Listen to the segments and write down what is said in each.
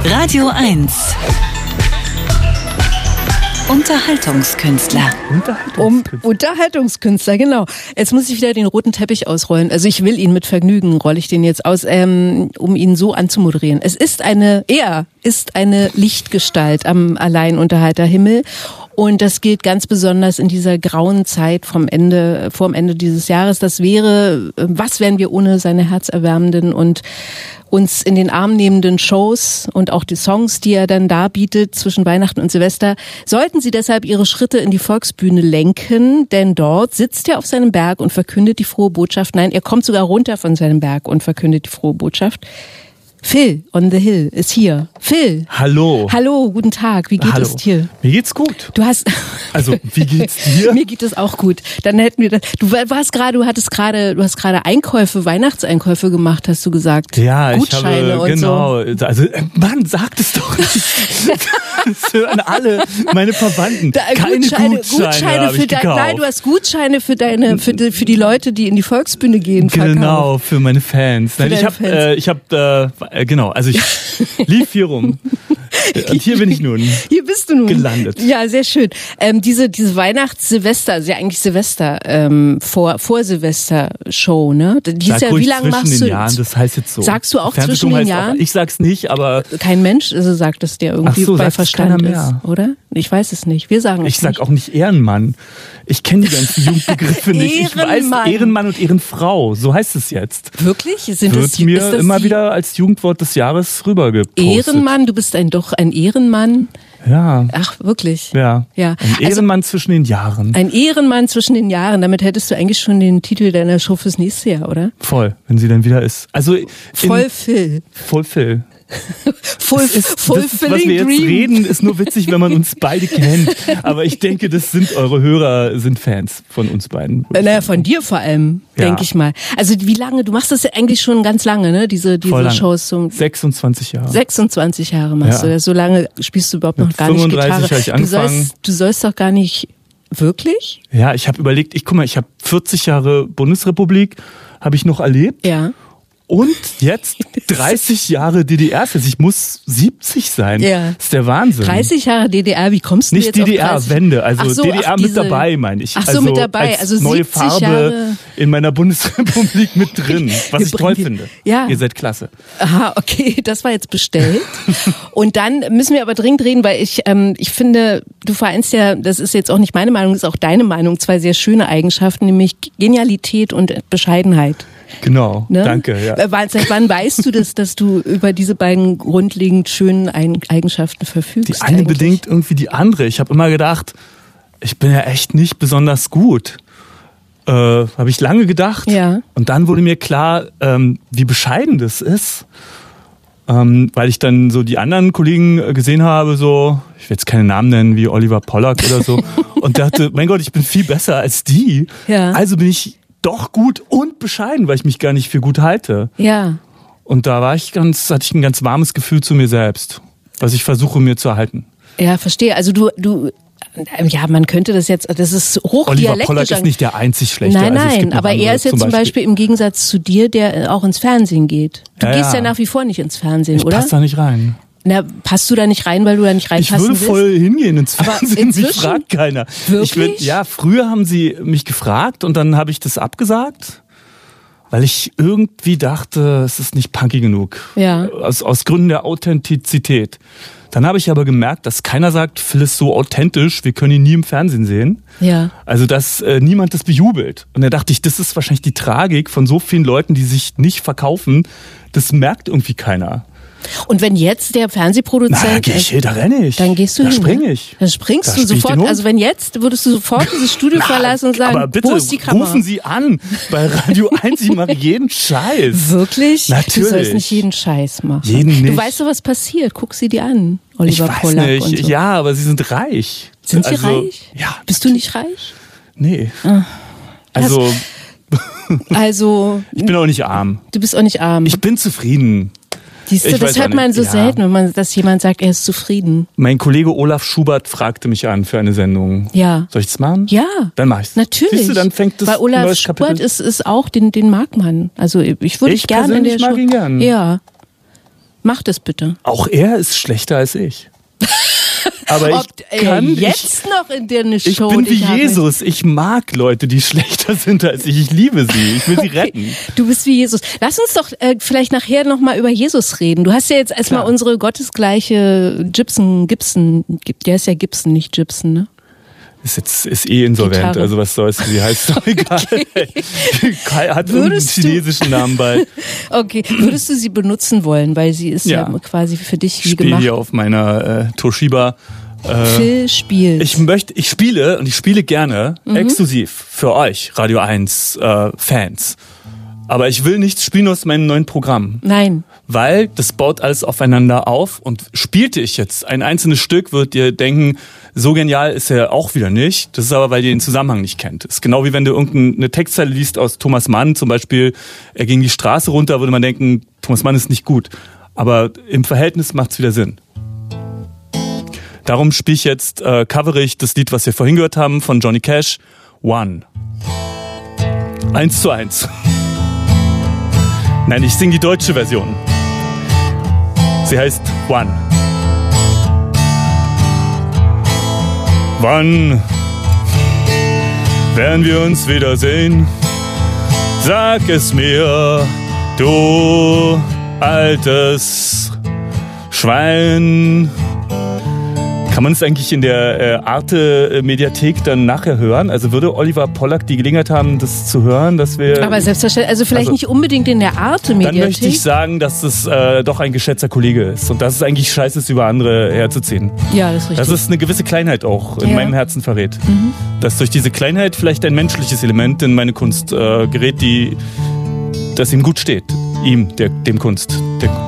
Radio 1. Unterhaltungskünstler. Unterhaltungskünstler, genau. Jetzt muss ich wieder den roten Teppich ausrollen. Also ich will ihn mit Vergnügen, rolle ich den jetzt aus, um ihn so anzumoderieren. Er ist eine Lichtgestalt am Alleinunterhalterhimmel. Und das gilt ganz besonders in dieser grauen Zeit vorm Ende dieses Jahres. Was wären wir ohne seine herzerwärmenden und uns in den Arm nehmenden Shows und auch die Songs, die er dann darbietet zwischen Weihnachten und Silvester. Sollten Sie deshalb Ihre Schritte in die Volksbühne lenken, denn dort sitzt er auf seinem Berg und verkündet die frohe Botschaft. Nein, er kommt sogar runter von seinem Berg und verkündet die frohe Botschaft. Phil on the Hill ist hier. Phil. Hallo. Hallo, guten Tag. Wie geht es dir? Mir geht's gut. Also, wie geht's dir? Mir geht es auch gut. Dann hätten wir das. Du hast gerade Weihnachtseinkäufe gemacht, hast du gesagt. Ja, Gutscheine ich habe, und genau. so. Also, Mann, sag es doch nicht. Das hören alle meine Verwandten. Keine Gutscheine für nein, du hast Gutscheine für die Leute, die in die Volksbühne gehen. Genau, für meine Fans. Nein, ich lief hier rum. Und hier bin ich nun. Hier bist du nun. Gelandet. Ja, sehr schön. Diese Weihnachts-Silvester, also ja eigentlich Silvester, vor Silvester-Show, ne? Die ist ja, wie lange machst du? Zwischen den Jahren, das heißt jetzt so. Sagst du auch zwischen den Jahren? Auch, ich sag's nicht, aber... Kein Mensch sagt das dir irgendwie bei Verstand ist, oder? Ich weiß es nicht. Wir sagen es nicht. Ich sag auch nicht Ehrenmann. Ich kenne die ganzen Jugendbegriffe nicht. Ich weiß Ehrenmann und Ehrenfrau. So heißt es jetzt. Wirklich? Wird mir immer wieder als Jugendwort des Jahres rübergepostet. Ehrenmann? Du bist doch ein Ehrenmann? Ja. Ach, wirklich? Ja. Ein Ehrenmann zwischen den Jahren. Ein Ehrenmann zwischen den Jahren. Damit hättest du eigentlich schon den Titel deiner Show fürs nächste Jahr, oder? Voll, wenn sie dann wieder ist. Also Voll Phil. Was wir jetzt reden, ist nur witzig, wenn man uns beide kennt. Aber ich denke, eure Hörer sind Fans von uns beiden. Naja, von dir vor allem, denke ich mal. Also wie lange? Du machst das ja eigentlich schon ganz lange, ne? Diese Shows. 26 Jahre. 26 Jahre machst du das. So lange spielst du überhaupt noch gar nicht Gitarre. 35 habe ich angefangen. Du sollst doch gar nicht... Wirklich? Ja, ich habe überlegt, ich habe 40 Jahre Bundesrepublik, habe ich noch erlebt. Ja. Und jetzt 30 Jahre DDR. Also ich muss 70 sein. Ja. Das ist der Wahnsinn. 30 Jahre DDR, wie kommst du nicht jetzt auf 30? Nicht DDR-Wende, also DDR mit dabei, meine ich. Ach so, mit dabei. Also neue 70 Farbe Jahre in meiner Bundesrepublik mit drin, was ich toll finde. Ja. Ihr seid klasse. Aha, okay, das war jetzt bestellt. Und dann müssen wir aber dringend reden, weil ich finde, du vereinst ja, das ist jetzt auch nicht meine Meinung, das ist auch deine Meinung, zwei sehr schöne Eigenschaften, nämlich Genialität und Bescheidenheit. Genau, ne? Danke. Ja. Seit wann weißt du das, dass du über diese beiden grundlegend schönen Eigenschaften verfügst? Die eine bedingt irgendwie die andere. Ich habe immer gedacht, ich bin ja echt nicht besonders gut. Habe ich lange gedacht. Ja. Und dann wurde mir klar, wie bescheiden das ist. Weil ich dann so die anderen Kollegen gesehen habe, so, ich will jetzt keine Namen nennen, wie Oliver Pollack oder so. Und dachte, mein Gott, ich bin viel besser als die. Ja. Also bin ich doch gut und bescheiden, weil ich mich gar nicht für gut halte. Ja. Und da hatte ich ein ganz warmes Gefühl zu mir selbst, was ich versuche mir zu erhalten. Ja, verstehe. Also ja, man könnte das jetzt, das ist hochdialektisch. Oliver Pollack ist nicht der einzig Schlechte. Nein, aber er ist jetzt zum Beispiel im Gegensatz zu dir, der auch ins Fernsehen geht. Du gehst ja nach wie vor nicht ins Fernsehen, oder? Ich passe da nicht rein. Na, passt du da nicht rein, weil du da nicht reinpassen willst? Ich würde voll hingehen ins Fernsehen, mich fragt keiner. Wirklich? Früher haben sie mich gefragt und dann habe ich das abgesagt, weil ich irgendwie dachte, es ist nicht punky genug. Ja. Aus Gründen der Authentizität. Dann habe ich aber gemerkt, dass keiner sagt, Phil ist so authentisch, wir können ihn nie im Fernsehen sehen. Ja. Also, dass niemand das bejubelt. Und da dachte ich, das ist wahrscheinlich die Tragik von so vielen Leuten, die sich nicht verkaufen. Das merkt irgendwie keiner. Und wenn jetzt der Fernsehproduzent... Da renne ich. Dann gehst du hin. Da springe ich. Dann springst du sofort. Also wenn jetzt, würdest du sofort dieses Studio verlassen und sagen, aber bitte, wo ist die Kamera? Rufen Sie an bei Radio 1, ich mache jeden Scheiß. Wirklich? Natürlich. Du sollst nicht jeden Scheiß machen. Jeden nicht. Du weißt doch, was passiert. Guck sie dir an, Oliver Pollack. Ich weiß nicht. Und so. Ja, aber sie sind reich. Sind sie reich? Ja. Bist du nicht reich? Nee. Also... Ich bin auch nicht arm. Du bist auch nicht arm. Ich bin zufrieden. Das hört man so selten, dass jemand sagt, er ist zufrieden. Mein Kollege Olaf Schubert fragte mich an für eine Sendung. Ja. Soll ich das machen? Ja. Dann mach ich's. Natürlich. Siehst du, dann fängt das Weil Olaf neues Schubert Kapitel. ist auch, den mag man. Also ich würde gerne in der mag ihn gern. Ja. Mach das bitte. Auch er ist schlechter als ich. Aber ich kann jetzt noch in dir eine Show. Ich bin wie Jesus. Ich mag Leute, die schlechter sind als ich. Ich liebe sie. Ich will sie retten. Du bist wie Jesus. Lass uns doch vielleicht nachher noch mal über Jesus reden. Du hast ja jetzt erstmal unsere gottesgleiche Gibson. Der ist ja Gibson, nicht Gibson, ne? Ist eh insolvent, Gitarre. Also was soll's, sie heißt doch egal. Okay. Hat einen chinesischen Namen bei. Okay, würdest du sie benutzen wollen, weil sie ist ja quasi für dich wie gemacht. Ich spiele hier auf meiner Toshiba. Phil spielt. Ich spiele gerne exklusiv für euch, Radio 1 Fans. Aber ich will nichts spielen aus meinem neuen Programm. Nein. Weil das baut alles aufeinander auf und spielte ich jetzt ein einzelnes Stück, würdet ihr denken, so genial ist er auch wieder nicht. Das ist aber, weil ihr den Zusammenhang nicht kennt. Das ist genau wie wenn du irgendeine Textzeile liest aus Thomas Mann, zum Beispiel, er ging die Straße runter, würde man denken, Thomas Mann ist nicht gut. Aber im Verhältnis macht's wieder Sinn. Darum spiele ich jetzt, covere ich das Lied, was wir vorhin gehört haben, von Johnny Cash, One. 1:1. Nein, ich singe die deutsche Version. Sie heißt One. Wann werden wir uns wiedersehen? Sag es mir, du altes Schwein. Kann man es eigentlich in der Arte-Mediathek dann nachher hören? Also würde Oliver Pollack die Gelegenheit haben, das zu hören, dass wir... Aber selbstverständlich, also vielleicht nicht unbedingt in der Arte-Mediathek. Dann möchte ich sagen, dass es doch ein geschätzter Kollege ist und dass es eigentlich scheiße ist, über andere herzuziehen. Ja, das ist richtig. Dass es eine gewisse Kleinheit auch in meinem Herzen verrät. Mhm. Dass durch diese Kleinheit vielleicht ein menschliches Element in meine Kunst gerät, das ihm gut steht. Ihm, dem Kunst.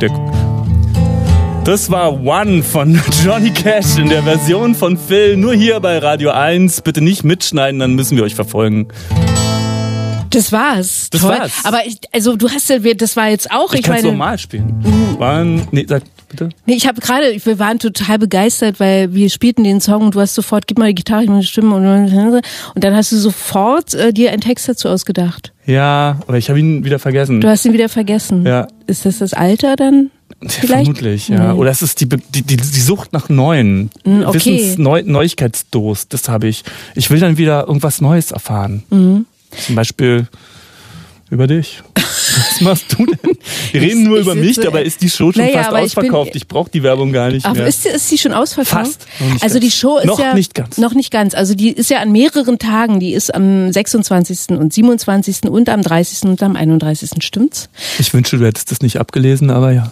Das war One von Johnny Cash in der Version von Phil, nur hier bei Radio 1. Bitte nicht mitschneiden, dann müssen wir euch verfolgen. Das war's. Das toll. war's. Aber das war jetzt auch... Ich kann es normal spielen. Sag bitte. Nee, wir waren total begeistert, weil wir spielten den Song und du hast sofort, gib mal die Gitarre, ich muss Stimme und dann hast du sofort dir einen Text dazu ausgedacht. Ja, aber ich habe ihn wieder vergessen. Du hast ihn wieder vergessen. Ja. Ist das Alter dann? Vielleicht? Vermutlich, ja. Oder es ist die Sucht nach Neuen. Okay. Neuigkeitsdurst, das habe ich. Ich will dann wieder irgendwas Neues erfahren. Mhm. Zum Beispiel über dich. Was machst du denn? Wir reden nur über mich, dabei ist die Show schon fast ausverkauft. Ich brauche die Werbung gar nicht mehr. Ist die schon ausverkauft? Fast. Also die Show ist noch nicht ganz. Noch nicht ganz. Also die ist ja an mehreren Tagen. Die ist am 26. und 27. und am 30. und am 31. Stimmt's? Ich wünsche, du hättest das nicht abgelesen, aber ja.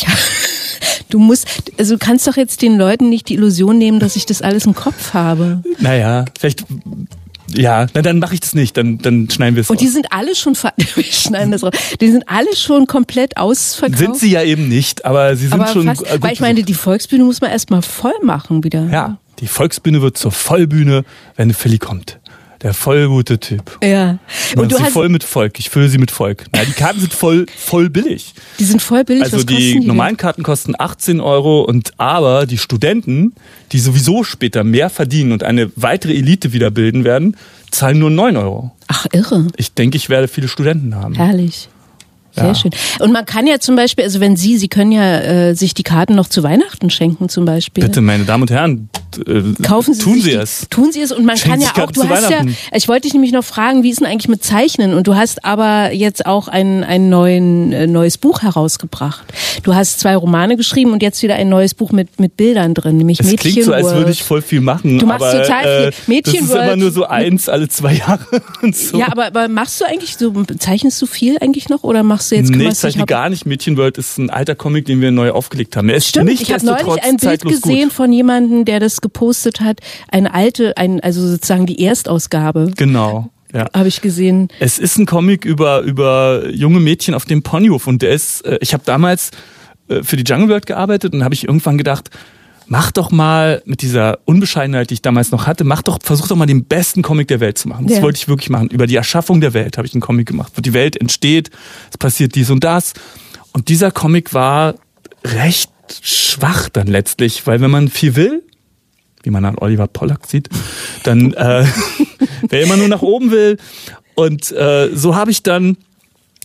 Du kannst doch jetzt den Leuten nicht die Illusion nehmen, dass ich das alles im Kopf habe. Naja, vielleicht... Ja, dann mache ich das nicht, dann schneiden wir es raus. Und die sind alle schon, wir schneiden das raus, die sind alle schon komplett ausverkauft. Sind sie ja eben nicht, aber sie sind schon fast, gut. Weil ich meine, die Volksbühne muss man erstmal voll machen wieder. Ja, die Volksbühne wird zur Vollbühne, wenn Philly kommt. Der voll gute Typ. Ja. Und du hast voll mit Volk. Ich fülle sie mit Volk. Na, die Karten sind voll billig. Die sind voll billig. Also die normalen Karten kosten 18 € aber die Studenten, die sowieso später mehr verdienen und eine weitere Elite wieder bilden werden, zahlen nur 9 €. Ach, irre. Ich denke, ich werde viele Studenten haben. Herrlich. Sehr schön. Und man kann ja zum Beispiel, also wenn Sie können ja sich die Karten noch zu Weihnachten schenken zum Beispiel. Bitte, meine Damen und Herren, tun Sie es. Tun Sie es und man kann ja auch, ich wollte dich nämlich noch fragen, wie ist denn eigentlich mit Zeichnen? Und du hast aber jetzt auch ein neues Buch herausgebracht. Du hast 2 Romane geschrieben und jetzt wieder ein neues Buch mit Bildern drin, nämlich Mädchenworld. Es klingt so, als würde ich voll viel machen. Du machst total viel. Mädchenworld. Das ist immer nur so eins alle 2 Jahre und so. Ja, aber machst du eigentlich zeichnest du viel eigentlich noch oder machst du jetzt? Nee, ich zeichne gar nicht. Mädchenworld ist ein alter Comic, den wir neu aufgelegt haben. Stimmt, ich habe neulich ein Bild gesehen von jemandem, der das gepostet hat. Also sozusagen die Erstausgabe. Genau. Ja. Habe ich gesehen. Es ist ein Comic über junge Mädchen auf dem Ponyhof und ich habe damals für die Jungle World gearbeitet und habe ich irgendwann gedacht, mach doch mal mit dieser Unbescheidenheit, die ich damals noch hatte, versuch doch mal den besten Comic der Welt zu machen. Das wollte ich wirklich machen. Über die Erschaffung der Welt habe ich einen Comic gemacht. Wo die Welt entsteht, es passiert dies und das. Und dieser Comic war recht schwach dann letztlich, weil wenn man viel will, wie man an Oliver Pollack sieht, dann wer immer nur nach oben will. Und so habe ich dann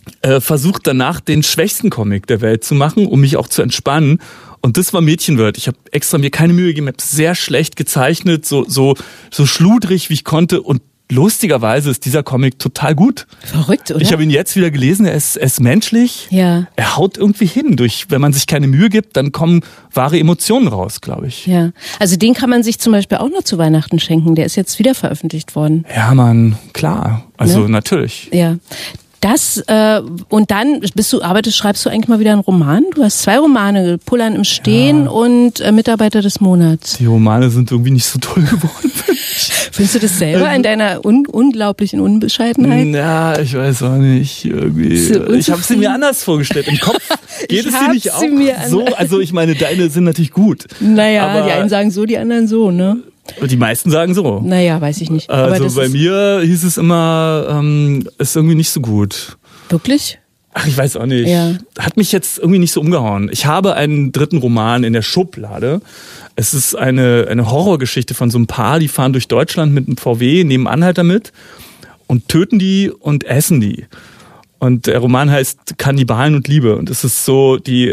versucht danach den schwächsten Comic der Welt zu machen, um mich auch zu entspannen. Und das war Mädchenwirt. Ich habe extra mir keine Mühe gegeben, habe sehr schlecht gezeichnet, so schludrig wie ich konnte. Und lustigerweise ist dieser Comic total gut. Verrückt, oder? Ich habe ihn jetzt wieder gelesen, er ist menschlich. Ja. Er haut irgendwie hin. Wenn man sich keine Mühe gibt, dann kommen wahre Emotionen raus, glaube ich. Ja, also den kann man sich zum Beispiel auch noch zu Weihnachten schenken. Der ist jetzt wieder veröffentlicht worden. Ja, Mann, klar. Also natürlich. Ja. Das, und dann schreibst du eigentlich mal wieder einen Roman? Du hast 2 Romane, Pullern im Stehen und Mitarbeiter des Monats. Die Romane sind irgendwie nicht so toll geworden. Findest du das selber in deiner unglaublichen Unbescheidenheit? Ja, ich weiß auch nicht. Irgendwie. Ich habe sie mir anders vorgestellt. Im Kopf geht es dir nicht auch so? Also ich meine, deine sind natürlich gut. Naja, aber die einen sagen so, die anderen so, ne? Die meisten sagen so. Naja, weiß ich nicht. Aber also bei mir hieß es immer, ist irgendwie nicht so gut. Wirklich? Ach, ich weiß auch nicht. Ja. Hat mich jetzt irgendwie nicht so umgehauen. Ich habe einen 3. Roman in der Schublade. Es ist eine Horrorgeschichte von so einem Paar, die fahren durch Deutschland mit einem VW, nehmen Anhalter mit und töten die und essen die. Und der Roman heißt Kannibalen und Liebe. Und es ist so, die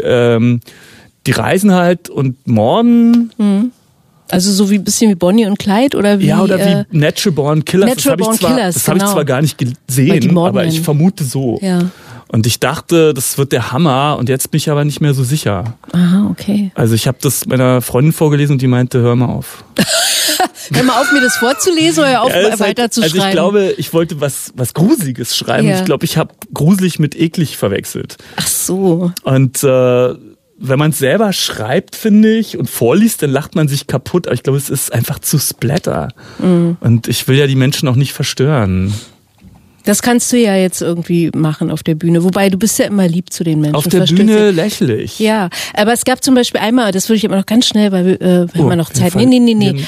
reisen halt und morden. Mhm. Also so wie ein bisschen wie Bonnie und Clyde oder wie? Ja, oder wie Natural Born Killers. Das habe ich zwar gar nicht gesehen, aber ich vermute so. Ja. Und ich dachte, das wird der Hammer und jetzt bin ich aber nicht mehr so sicher. Aha, okay. Also ich habe das meiner Freundin vorgelesen und die meinte, hör mal auf. Hör mal auf, mir das vorzulesen oder hör auf, weiterzuschreiben. Also ich glaube, ich wollte was Gruseliges schreiben. Ja. Ich glaube, ich habe gruselig mit eklig verwechselt. Ach so. Und wenn man es selber schreibt, finde ich, und vorliest, dann lacht man sich kaputt. Aber ich glaube, es ist einfach zu Splatter. Mhm. Und ich will ja die Menschen auch nicht verstören. Das kannst du ja jetzt irgendwie machen auf der Bühne. Wobei, du bist ja immer lieb zu den Menschen. Auf der Bühne lächle ich. Ja, aber es gab zum Beispiel einmal, das würde ich aber noch ganz schnell, weil wir haben wir noch Zeit. Nee.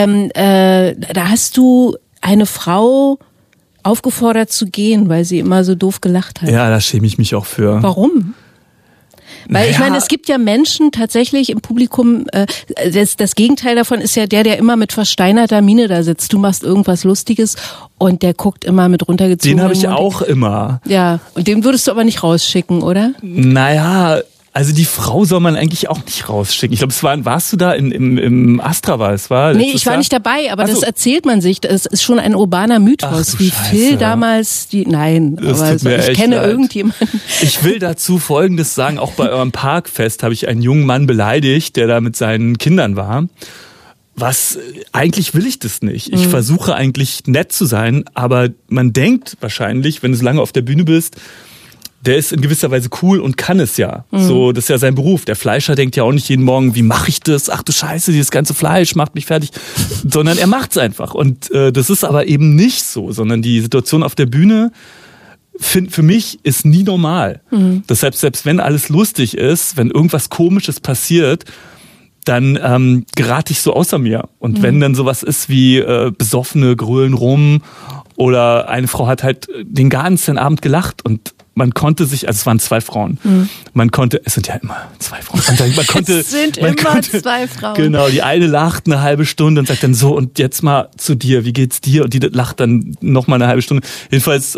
Da hast du eine Frau aufgefordert zu gehen, weil sie immer so doof gelacht hat. Ja, da schäme ich mich auch für. Warum? Weil ich meine, es gibt ja Menschen tatsächlich im Publikum, das Gegenteil davon ist ja der immer mit versteinerter Miene da sitzt. Du machst irgendwas Lustiges und der guckt immer mit runtergezogenem Den habe ich auch immer. Ja, und den würdest du aber nicht rausschicken, oder? Naja, also die Frau soll man eigentlich auch nicht rausschicken. Ich glaube, warst du da im Astra war es, war? Nee, ich war nicht dabei, aber das erzählt man sich. Das ist schon ein urbaner Mythos, wie Phil damals Nein, aber ich kenne irgendjemanden. Ich will dazu Folgendes sagen, auch bei eurem Parkfest habe ich einen jungen Mann beleidigt, der da mit seinen Kindern war. Eigentlich will ich das nicht. Ich versuche eigentlich nett zu sein, aber man denkt wahrscheinlich, wenn du so lange auf der Bühne bist, der ist in gewisser Weise cool und kann es ja. So, das ist ja sein Beruf. Der Fleischer denkt ja auch nicht jeden Morgen, wie mache ich das? Ach du Scheiße, dieses ganze Fleisch macht mich fertig. Sondern er macht's einfach. Und das ist aber eben nicht so, sondern die Situation auf der Bühne für mich ist nie normal. Deshalb, selbst wenn alles lustig ist, wenn irgendwas Komisches passiert, dann gerate ich so außer mir. Und wenn dann sowas ist wie Besoffene grölen rum oder eine Frau hat halt den ganzen Abend gelacht und man konnte sich, also es waren 2 Frauen, es sind ja immer 2 Frauen. Es sind immer 2 Frauen. Genau, die eine lacht eine halbe Stunde und sagt dann so, und jetzt mal zu dir, wie geht's dir? Und die lacht dann noch mal eine halbe Stunde. Jedenfalls,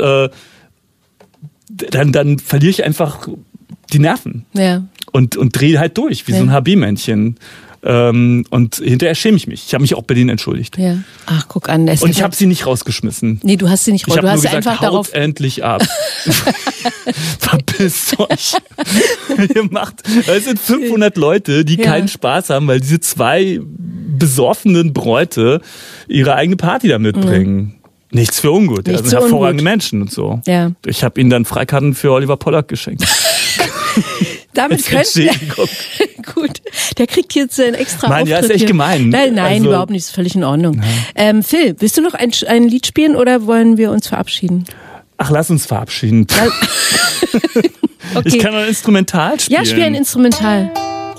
dann verliere ich einfach die Nerven. Ja. Und drehe halt durch, wie so ein HB-Männchen. Und hinterher schäme ich mich. Ich habe mich auch bei denen entschuldigt. Ja. Ach, guck an. Und ich habe sie nicht rausgeschmissen. Nee, du hast sie nicht rausgeschmissen. Du hast gesagt, einfach darauf endlich ab. Verpisst euch. Es sind 500 Leute, die keinen Spaß haben, weil diese 2 besoffenen Bräute ihre eigene Party da mitbringen. Nichts für ungut. Das sind hervorragende Menschen und so. Ja. Ich habe ihnen dann Freikarten für Oliver Pollack geschenkt. Damit könnte gut, der kriegt jetzt einen extra Auftritt. Ja, ist echt gemein. Nein, also, überhaupt nicht, ist völlig in Ordnung. Ja. Phil, willst du noch ein Lied spielen oder wollen wir uns verabschieden? Ach, lass uns verabschieden. Okay. Ich kann noch ein Instrumental spielen. Ja, spiel ein Instrumental.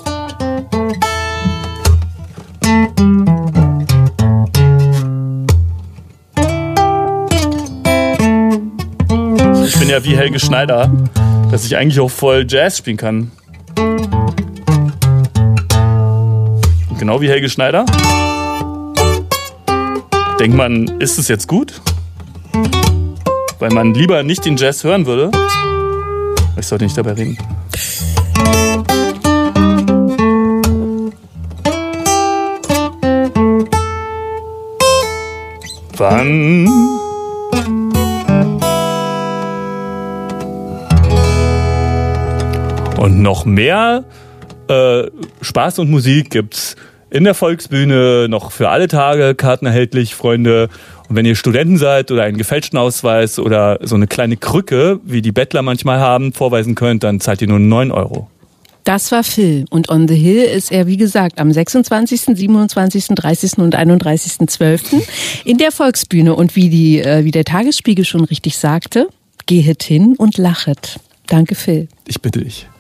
Ich bin ja wie Helge Schneider, dass ich eigentlich auch voll Jazz spielen kann. Und genau wie Helge Schneider denkt man, ist es jetzt gut? Weil man lieber nicht den Jazz hören würde. Ich sollte nicht dabei reden. Wann? Und noch mehr Spaß und Musik gibt's in der Volksbühne, noch für alle Tage, Karten erhältlich, Freunde. Und wenn ihr Studenten seid oder einen gefälschten Ausweis oder so eine kleine Krücke, wie die Bettler manchmal haben, vorweisen könnt, dann zahlt ihr nur 9 €. Das war Phil. Und on the Hill ist er, wie gesagt, am 26., 27., 30. und 31.12. in der Volksbühne. Und wie der Tagesspiegel schon richtig sagte, gehet hin und lachet. Danke, Phil. Ich bitte dich.